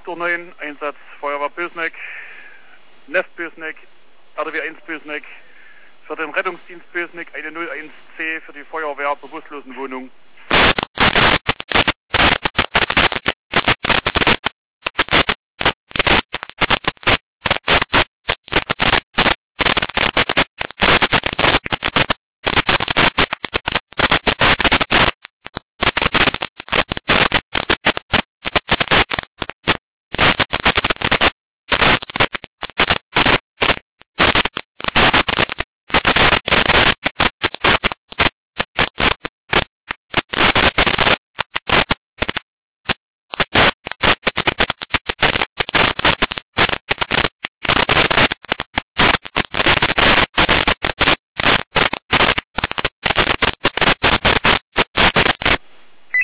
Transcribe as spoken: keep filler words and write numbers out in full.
acht Uhr neun, Einsatz Feuerwehr Bösneck, Neft Bösneck, R D W eins Bösneck, für den Rettungsdienst Bösneck eine null eins C für die Feuerwehr Bewusstlosenwohnung.